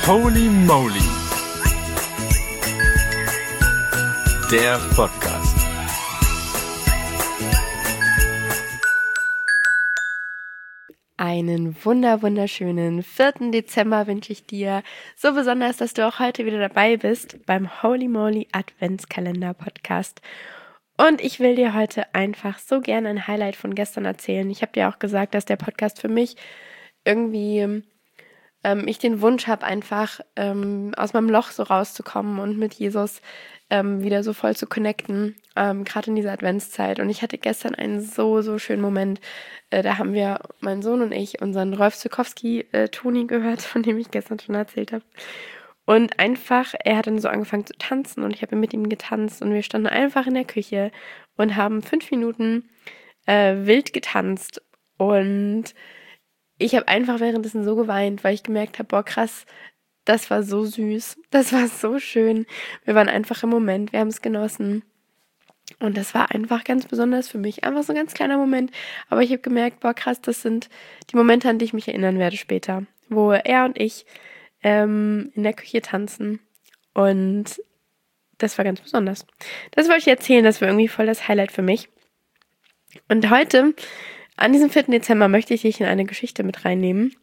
Holy Moly, der Podcast. Einen wunderschönen 4. Dezember wünsche ich dir. So besonders, dass du auch heute wieder dabei bist beim Holy Moly Adventskalender Podcast. Und ich will dir heute einfach so gerne ein Highlight von gestern erzählen. Ich habe dir auch gesagt, dass der Podcast für mich irgendwie ich den Wunsch habe, einfach aus meinem Loch so rauszukommen und mit Jesus wieder so voll zu connecten, gerade in dieser Adventszeit. Und ich hatte gestern einen so schönen Moment. Da haben wir, mein Sohn und ich, unseren Rolf Zukowski-Toni gehört, von dem ich gestern schon erzählt habe. Und einfach, er hat dann so angefangen zu tanzen und ich habe mit ihm getanzt und wir standen einfach in der Küche und haben 5 Minuten wild getanzt. Und ich habe einfach währenddessen so geweint, weil ich gemerkt habe, boah krass, das war so süß, das war so schön. Wir waren einfach im Moment, wir haben es genossen. Und das war einfach ganz besonders für mich. Einfach so ein ganz kleiner Moment. Aber ich habe gemerkt, boah krass, das sind die Momente, an die ich mich erinnern werde später. Wo er und ich in der Küche tanzen. Und das war ganz besonders. Das wollte ich erzählen, das war irgendwie voll das Highlight für mich. Und heute, an diesem 4. Dezember, möchte ich dich in eine Geschichte mit reinnehmen.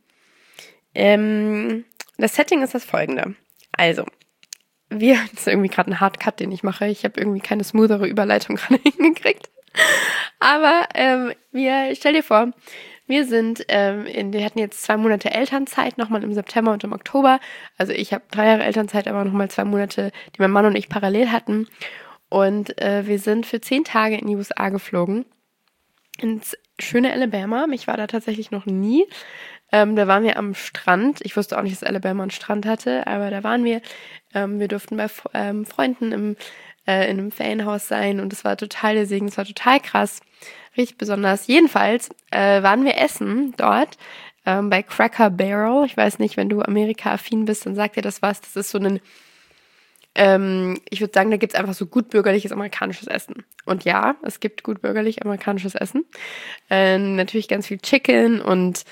Das Setting ist das folgende. Also, das ist irgendwie gerade ein Hardcut, den ich mache. Ich habe irgendwie keine smoothere Überleitung gerade hingekriegt. Aber stell dir vor, wir hatten jetzt 2 Monate Elternzeit, nochmal im September und im Oktober. Also ich habe 3 Jahre Elternzeit, aber nochmal 2 Monate, die mein Mann und ich parallel hatten. Und wir sind für 10 Tage in die USA geflogen. Ins schöne Alabama. Ich war da tatsächlich noch nie. Da waren wir am Strand. Ich wusste auch nicht, dass Alabama einen Strand hatte, aber da waren wir. Wir durften bei Freunden in einem Ferienhaus sein und es war total der Segen. Es war total krass. Richtig besonders. Jedenfalls waren wir essen dort bei Cracker Barrel. Ich weiß nicht, wenn du Amerika-affin bist, dann sagt dir das was. Das ist so ein ich würde sagen, da gibt es einfach so gut bürgerliches amerikanisches Essen. Und ja, es gibt gut bürgerlich amerikanisches Essen. Natürlich ganz viel Chicken und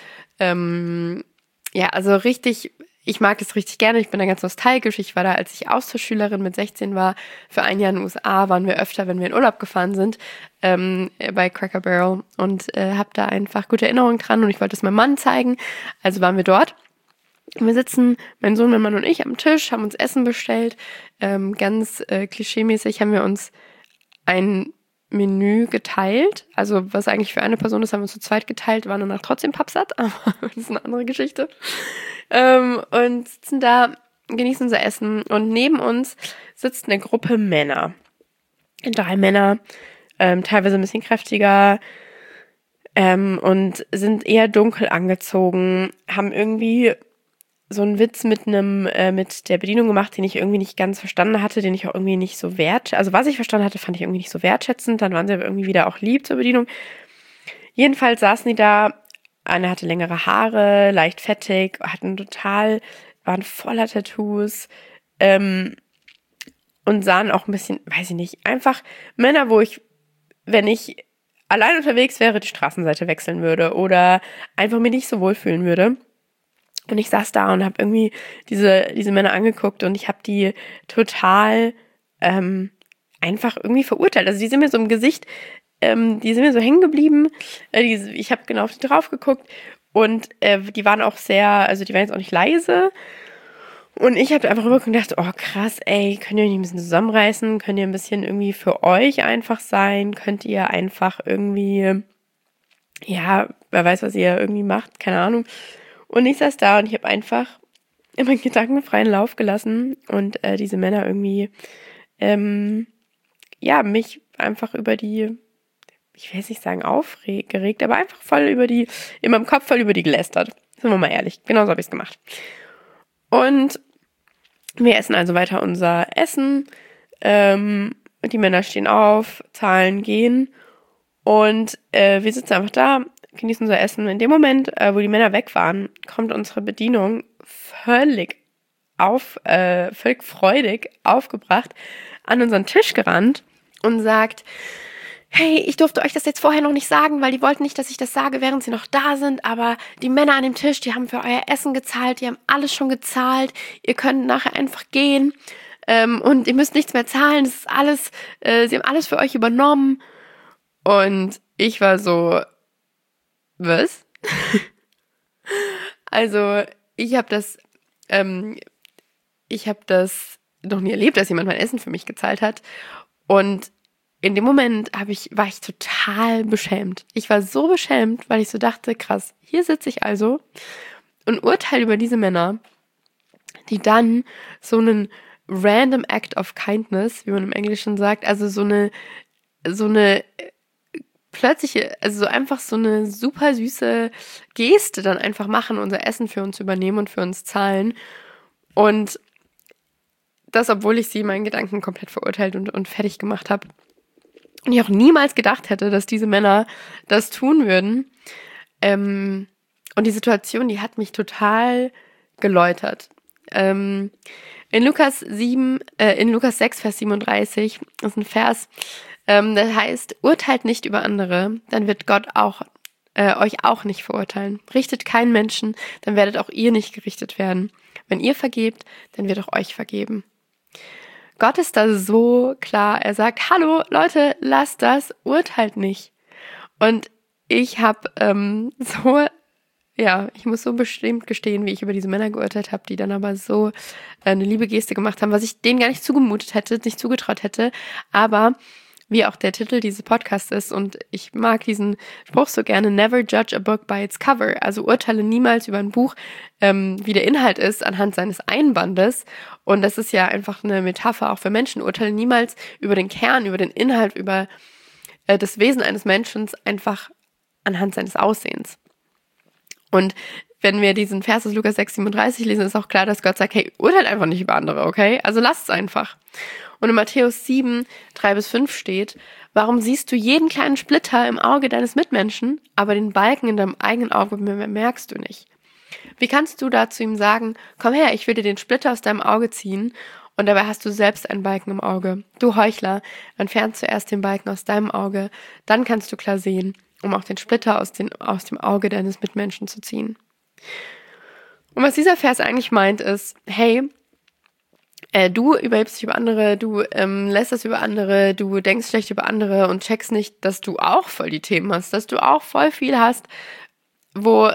also richtig, ich mag das richtig gerne. Ich bin da ganz nostalgisch. Ich war da, als ich Austauschschülerin mit 16 war, für ein Jahr in den USA, waren wir öfter, wenn wir in Urlaub gefahren sind, bei Cracker Barrel und habe da einfach gute Erinnerungen dran und ich wollte es meinem Mann zeigen. Also waren wir dort. Wir sitzen, mein Sohn, mein Mann und ich, am Tisch, haben uns Essen bestellt. Ganz klischeemäßig haben wir uns ein Menü geteilt. Also was eigentlich für eine Person ist, haben wir uns zu zweit geteilt, waren danach trotzdem pappsatt, aber das ist eine andere Geschichte. Und sitzen da, genießen unser Essen und neben uns sitzt eine Gruppe Männer. 3 Männer, teilweise ein bisschen kräftiger, und sind eher dunkel angezogen, haben irgendwie so einen Witz mit der Bedienung gemacht, den ich irgendwie nicht ganz verstanden hatte, den ich auch irgendwie nicht so also was ich verstanden hatte, fand ich irgendwie nicht so wertschätzend, dann waren sie aber irgendwie wieder auch lieb zur Bedienung. Jedenfalls saßen die da, einer hatte längere Haare, leicht fettig, waren voller Tattoos, und sahen auch ein bisschen, weiß ich nicht, einfach Männer, wo ich, wenn ich allein unterwegs wäre, die Straßenseite wechseln würde oder einfach mich nicht so wohlfühlen würde. Und ich saß da und habe irgendwie diese Männer angeguckt und ich habe die total einfach irgendwie verurteilt. Also die sind mir so im Gesicht, die sind mir so hängen geblieben. Ich habe genau auf die drauf geguckt und die waren auch also die waren jetzt auch nicht leise. Und ich habe einfach rübergeguckt und gedacht, oh krass, ey, könnt ihr euch ein bisschen zusammenreißen? Könnt ihr ein bisschen irgendwie für euch einfach sein? Könnt ihr einfach irgendwie, ja, wer weiß, was ihr irgendwie macht, keine Ahnung. Und ich saß da und ich habe einfach in meinen Gedanken freien Lauf gelassen und diese Männer irgendwie, mich einfach über die, ich will jetzt nicht sagen aufgeregt, aber einfach in meinem Kopf voll über die gelästert. Sind wir mal ehrlich, genauso habe ich es gemacht. Und wir essen also weiter unser Essen, die Männer stehen auf, zahlen, gehen und wir sitzen einfach da, genießen unser Essen. In dem Moment, wo die Männer weg waren, kommt unsere Bedienung völlig freudig aufgebracht an unseren Tisch gerannt und sagt, hey, ich durfte euch das jetzt vorher noch nicht sagen, weil die wollten nicht, dass ich das sage, während sie noch da sind, aber die Männer an dem Tisch, die haben für euer Essen gezahlt, die haben alles schon gezahlt, ihr könnt nachher einfach gehen und ihr müsst nichts mehr zahlen, das ist alles, sie haben alles für euch übernommen. Und ich war so, was? Also ich habe das noch nie erlebt, dass jemand mein Essen für mich gezahlt hat. Und in dem Moment war ich total beschämt. Ich war so beschämt, weil ich so dachte, krass, hier sitze ich also und urteile über diese Männer, die dann so einen random act of kindness, wie man im Englischen sagt, also so eine plötzliche, also so einfach so eine super süße Geste dann einfach machen, unser Essen für uns übernehmen und für uns zahlen. Und das, obwohl ich sie in meinen Gedanken komplett verurteilt und fertig gemacht habe. Und ich auch niemals gedacht hätte, dass diese Männer das tun würden. Und die Situation, die hat mich total geläutert. In Lukas 6, Vers 37 ist ein Vers, das heißt, urteilt nicht über andere, dann wird Gott euch auch nicht verurteilen. Richtet keinen Menschen, dann werdet auch ihr nicht gerichtet werden. Wenn ihr vergebt, dann wird auch euch vergeben. Gott ist da so klar. Er sagt, hallo Leute, lasst das, urteilt nicht. Und ich habe ich muss so bestimmt gestehen, wie ich über diese Männer geurteilt habe, die dann aber so eine liebe Geste gemacht haben, was ich denen gar nicht zugemutet hätte, nicht zugetraut hätte. Aber wie auch der Titel dieses Podcasts ist, und ich mag diesen Spruch so gerne, never judge a book by its cover, also urteile niemals über ein Buch, wie der Inhalt ist, anhand seines Einbandes. Und das ist ja einfach eine Metapher auch für Menschen. Urteile niemals über den Kern, über den Inhalt, über das Wesen eines Menschen einfach anhand seines Aussehens. Und wenn wir diesen Vers aus Lukas 6,37 lesen, ist auch klar, dass Gott sagt, hey, urteilt einfach nicht über andere, okay? Also lasst es einfach. Und in Matthäus 7, 3-5 steht, warum siehst du jeden kleinen Splitter im Auge deines Mitmenschen, aber den Balken in deinem eigenen Auge merkst du nicht? Wie kannst du da zu ihm sagen, komm her, ich will dir den Splitter aus deinem Auge ziehen, und dabei hast du selbst einen Balken im Auge. Du Heuchler, entfern zuerst den Balken aus deinem Auge, dann kannst du klar sehen, um auch den Splitter aus dem Auge deines Mitmenschen zu ziehen. Und was dieser Vers eigentlich meint ist, hey, du überhebst dich über andere, du lässt das über andere, du denkst schlecht über andere und checkst nicht, dass du auch voll die Themen hast, dass du auch voll viel hast, wo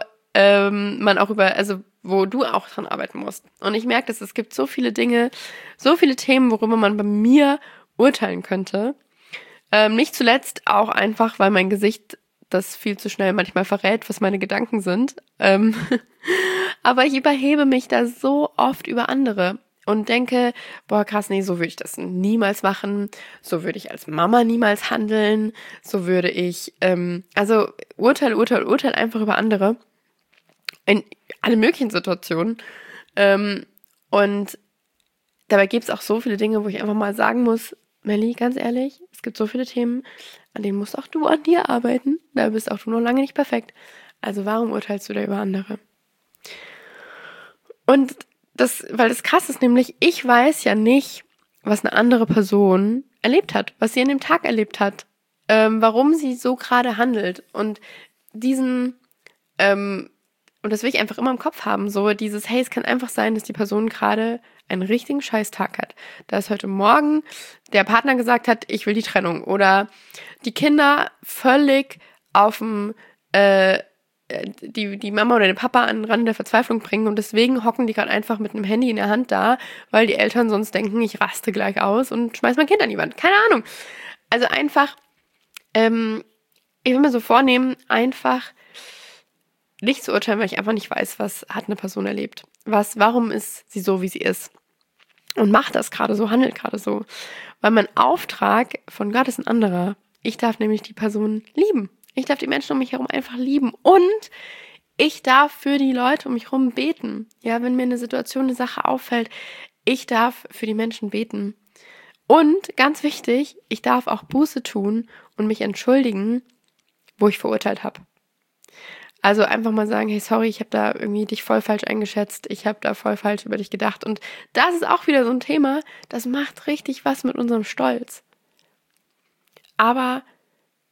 wo du auch dran arbeiten musst. Und ich merke, dass es gibt so viele Dinge, so viele Themen, worüber man bei mir urteilen könnte. Nicht zuletzt auch einfach, weil mein Gesicht das viel zu schnell manchmal verrät, was meine Gedanken sind. Aber ich überhebe mich da so oft über andere und denke, boah krass, nee, so würde ich das niemals machen, so würde ich als Mama niemals handeln, so würde ich, urteil einfach über andere in alle möglichen Situationen. Und dabei gibt es auch so viele Dinge, wo ich einfach mal sagen muss, Melli, ganz ehrlich, es gibt so viele Themen, an denen musst auch du an dir arbeiten. Da bist auch du noch lange nicht perfekt. Also warum urteilst du da über andere? Und weil das krass ist, nämlich ich weiß ja nicht, was eine andere Person erlebt hat, was sie an dem Tag erlebt hat, warum sie so gerade handelt. Und und das will ich einfach immer im Kopf haben, so dieses, hey, es kann einfach sein, dass die Person gerade einen richtigen Scheiß-Tag hat. Da ist heute Morgen der Partner gesagt hat, ich will die Trennung. Oder die Kinder völlig auf dem, die Mama oder den Papa an den Rand der Verzweiflung bringen und deswegen hocken die gerade einfach mit einem Handy in der Hand da, weil die Eltern sonst denken, ich raste gleich aus und schmeiß mein Kind an die Wand. Keine Ahnung. Also einfach, ich will mir so vornehmen, einfach nicht zu urteilen, weil ich einfach nicht weiß, was hat eine Person erlebt. Warum ist sie so, wie sie ist? Und macht das gerade so, handelt gerade so. Weil mein Auftrag von Gott ist ein anderer. Ich darf nämlich die Person lieben. Ich darf die Menschen um mich herum einfach lieben. Und ich darf für die Leute um mich herum beten. Ja, wenn mir eine Situation, eine Sache auffällt, ich darf für die Menschen beten. Und ganz wichtig, ich darf auch Buße tun und mich entschuldigen, wo ich verurteilt habe. Also einfach mal sagen, hey, sorry, ich habe da irgendwie dich voll falsch eingeschätzt, ich habe da voll falsch über dich gedacht. Und das ist auch wieder so ein Thema, das macht richtig was mit unserem Stolz. Aber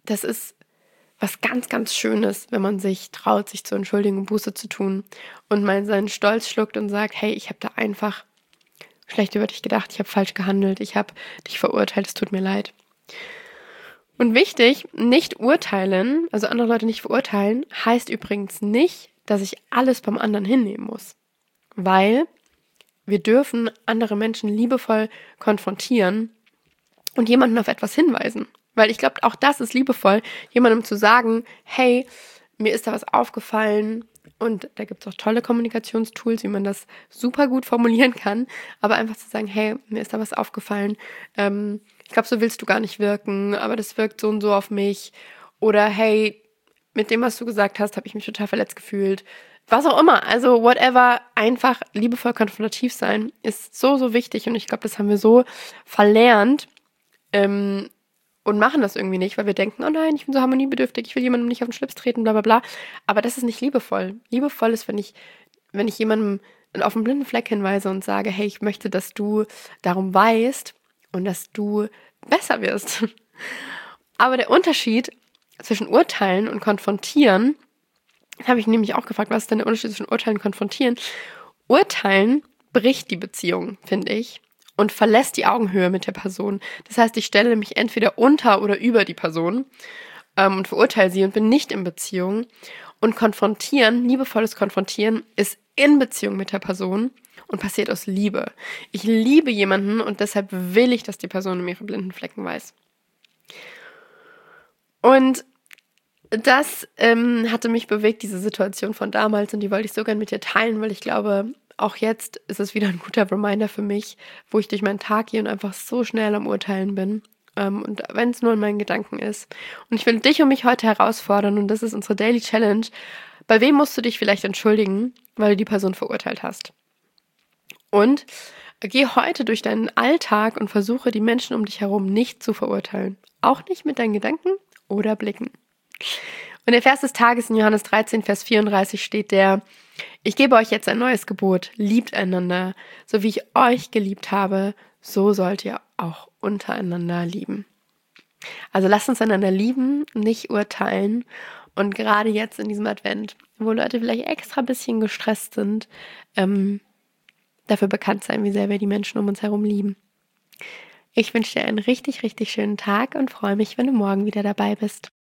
das ist was ganz, ganz Schönes, wenn man sich traut, sich zu entschuldigen und Buße zu tun und mal seinen Stolz schluckt und sagt, hey, ich habe da einfach schlecht über dich gedacht, ich habe falsch gehandelt, ich habe dich verurteilt, es tut mir leid. Und wichtig, nicht urteilen, also andere Leute nicht verurteilen, heißt übrigens nicht, dass ich alles beim anderen hinnehmen muss. Weil wir dürfen andere Menschen liebevoll konfrontieren und jemanden auf etwas hinweisen. Weil ich glaube, auch das ist liebevoll, jemandem zu sagen, hey, mir ist da was aufgefallen. Und da gibt es auch tolle Kommunikationstools, wie man das super gut formulieren kann. Aber einfach zu sagen, hey, mir ist da was aufgefallen. Ich glaube, so willst du gar nicht wirken, aber das wirkt so und so auf mich. Oder hey, mit dem, was du gesagt hast, habe ich mich total verletzt gefühlt. Was auch immer, also whatever, einfach liebevoll konfrontativ sein ist so, so wichtig. Und ich glaube, das haben wir so verlernt, und machen das irgendwie nicht, weil wir denken, oh nein, ich bin so harmoniebedürftig, ich will jemandem nicht auf den Schlips treten, bla bla bla. Aber das ist nicht liebevoll. Liebevoll ist, wenn ich jemandem auf einen blinden Fleck hinweise und sage, hey, ich möchte, dass du darum weißt und dass du besser wirst. Aber der Unterschied zwischen Urteilen und Konfrontieren, habe ich nämlich auch gefragt, was ist denn der Unterschied zwischen Urteilen und Konfrontieren? Urteilen bricht die Beziehung, finde ich, und verlässt die Augenhöhe mit der Person. Das heißt, ich stelle mich entweder unter oder über die Person und verurteile sie und bin nicht in Beziehung. Und Konfrontieren, liebevolles Konfrontieren, ist in Beziehung mit der Person und passiert aus Liebe. Ich liebe jemanden und deshalb will ich, dass die Person um ihre blinden Flecken weiß. Und das hatte mich bewegt, diese Situation von damals, und die wollte ich so gern mit dir teilen, weil ich glaube, auch jetzt ist es wieder ein guter Reminder für mich, wo ich durch meinen Tag gehe und einfach so schnell am Urteilen bin. Und wenn es nur in meinen Gedanken ist. Und ich will dich und mich heute herausfordern, und das ist unsere Daily Challenge. Bei wem musst du dich vielleicht entschuldigen, weil du die Person verurteilt hast? Und geh heute durch deinen Alltag und versuche, die Menschen um dich herum nicht zu verurteilen. Auch nicht mit deinen Gedanken oder Blicken. Und der Vers des Tages in Johannes 13, Vers 34 steht ich gebe euch jetzt ein neues Gebot, liebt einander, so wie ich euch geliebt habe, so sollt ihr auch untereinander lieben. Also lasst uns einander lieben, nicht urteilen. Und gerade jetzt in diesem Advent, wo Leute vielleicht extra ein bisschen gestresst sind, dafür bekannt sein, wie sehr wir die Menschen um uns herum lieben. Ich wünsche dir einen richtig, richtig schönen Tag und freue mich, wenn du morgen wieder dabei bist.